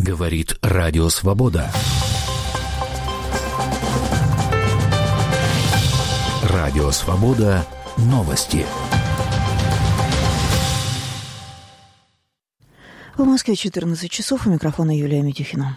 Говорит Радио Свобода. Радио Свобода. Новости. В Москве 14 часов. У микрофона Юлия Митюхина.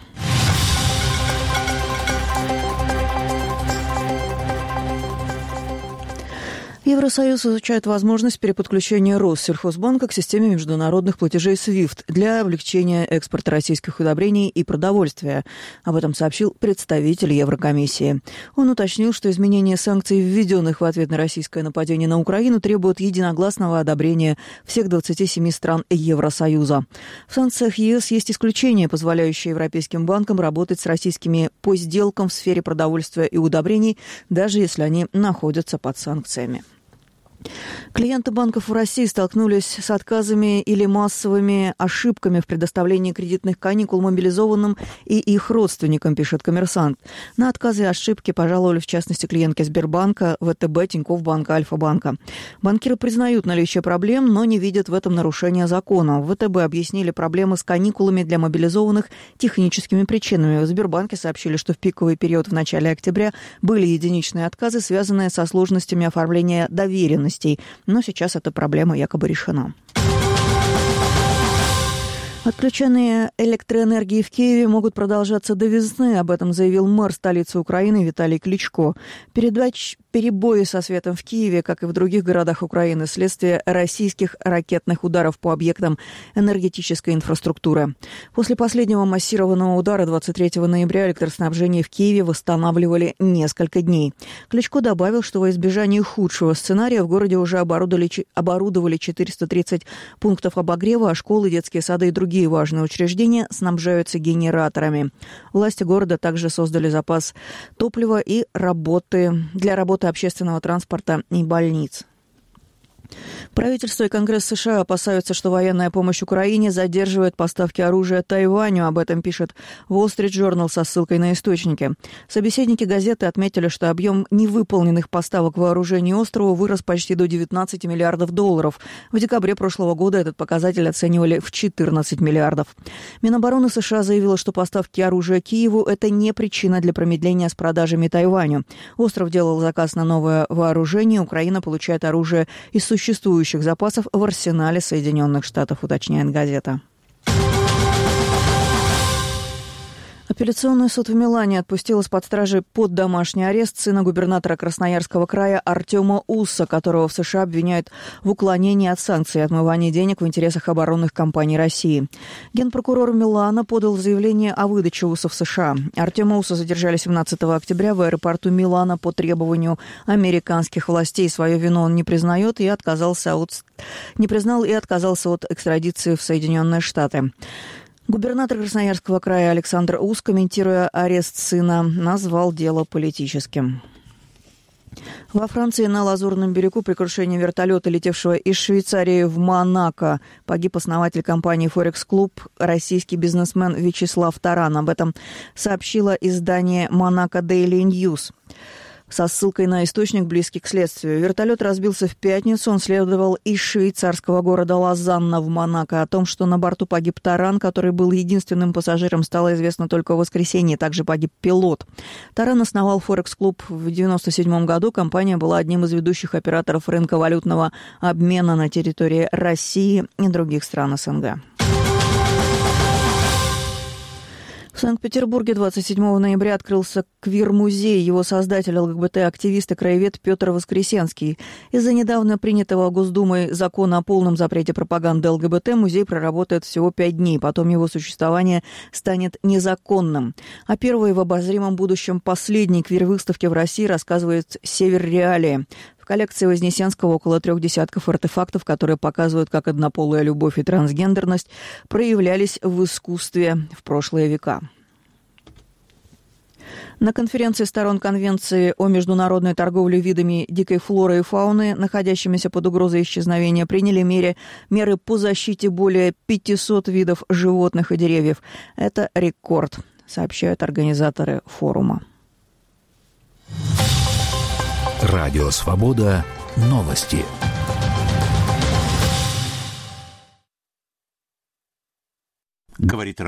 Евросоюз изучает возможность переподключения Россельхозбанка к системе международных платежей SWIFT для облегчения экспорта российских удобрений и продовольствия. Об этом сообщил представитель Еврокомиссии. Он уточнил, что изменение санкций, введенных в ответ на российское нападение на Украину, требует единогласного одобрения всех 27 стран Евросоюза. В санкциях ЕС есть исключения, позволяющие европейским банкам работать с российскими по сделкам в сфере продовольствия и удобрений, даже если они находятся под санкциями. Клиенты банков в России столкнулись с отказами или массовыми ошибками в предоставлении кредитных каникул мобилизованным и их родственникам, пишет «Коммерсант». На отказы и ошибки пожаловали, в частности, клиентки Сбербанка, ВТБ, Тинькофф банка, Альфа-банка. Банкиры признают наличие проблем, но не видят в этом нарушения закона. В ВТБ объяснили проблемы с каникулами для мобилизованных техническими причинами. В Сбербанке сообщили, что в пиковый период в начале октября были единичные отказы, связанные со сложностями оформления доверенности. Но сейчас эта проблема якобы решена. Отключенные электроэнергии в Киеве могут продолжаться до весны. Об этом заявил мэр столицы Украины Виталий Кличко. Перебои со светом в Киеве, как и в других городах Украины, следствие российских ракетных ударов по объектам энергетической инфраструктуры. После последнего массированного удара 23 ноября электроснабжение в Киеве восстанавливали несколько дней. Кличко добавил, что во избежание худшего сценария в городе уже оборудовали 430 пунктов обогрева, а школы, детские сады и другие важные учреждения снабжаются генераторами. Власти города также создали запас топлива и для работы общественного транспорта и больниц. Правительство и Конгресс США опасаются, что военная помощь Украине задерживает поставки оружия Тайваню. Об этом пишет Wall Street Journal со ссылкой на источники. Собеседники газеты отметили, что объем невыполненных поставок вооружений острову вырос почти до $19 миллиардов. В декабре прошлого года этот показатель оценивали в 14 миллиардов. Минобороны США заявило, что поставки оружия Киеву – это не причина для промедления с продажами Тайваню. Остров делал заказ на новое вооружение. Украина получает оружие из существующих запасов в арсенале Соединенных Штатов, уточняет газета. Апелляционный суд в Милане отпустил из-под стражи под домашний арест сына губернатора Красноярского края Артема Усса, которого в США обвиняют в уклонении от санкций и отмывании денег в интересах оборонных компаний России. Генпрокурор Милана подал заявление о выдаче Усса в США. Артема Усса задержали 17 октября в аэропорту Милана по требованию американских властей. Свою вину он не признал и отказался от экстрадиции в Соединенные Штаты. Губернатор Красноярского края Александр Ус, комментируя арест сына, назвал дело политическим. Во Франции на Лазурном берегу при крушении вертолета, летевшего из Швейцарии в Монако, погиб основатель компании «Форекс Клуб», российский бизнесмен Вячеслав Таран. Об этом сообщило издание «Монако Дейли Ньюс» со ссылкой на источник, близкий к следствию. Вертолет разбился в пятницу. Он следовал из швейцарского города Лозанна в Монако. О том, что на борту погиб Таран, который был единственным пассажиром, стало известно только в воскресенье. Также погиб пилот. Таран основал «Форекс-клуб» в 1997 году. Компания была одним из ведущих операторов рынка валютного обмена на территории России и других стран СНГ. В Санкт-Петербурге 27 ноября открылся квир-музей. Его создатель, ЛГБТ-активист и краевед Петр Воскресенский. Из-за недавно принятого Госдумой закона о полном запрете пропаганды ЛГБТ музей проработает всего 5 дней. Потом его существование станет незаконным. О первой в обозримом будущем последней квир-выставке в России рассказывает «Север Реалии». В коллекции Вознесенского около 3 десятков артефактов, которые показывают, как однополая любовь и трансгендерность проявлялись в искусстве в прошлые века. На конференции сторон Конвенции о международной торговле видами дикой флоры и фауны, находящимися под угрозой исчезновения, приняли меры по защите более 500 видов животных и деревьев. Это рекорд, сообщают организаторы форума. Радио Свобода. Новости. Говорит